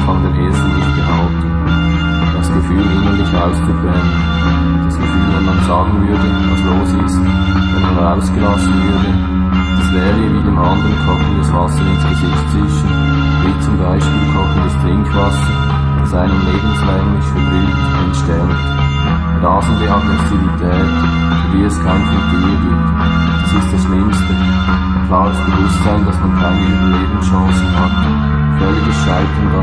Anfang der ersten nicht behaupten. Das Gefühl, innerlich auszubrennen. Das Gefühl, wenn man sagen würde, was los ist, wenn man rausgelassen würde, das wäre wie dem anderen kochendes Wasser ins Gesicht zischen, wie zum Beispiel kochendes Trinkwasser, das einen lebenslänglich verbrüht, entstellt. Rasende Aggressivität, für die es kein Ventil gibt. Das ist das Schlimmste. Klares Bewusstsein, dass man keine Überlebenschancen hat. Völliges Scheitern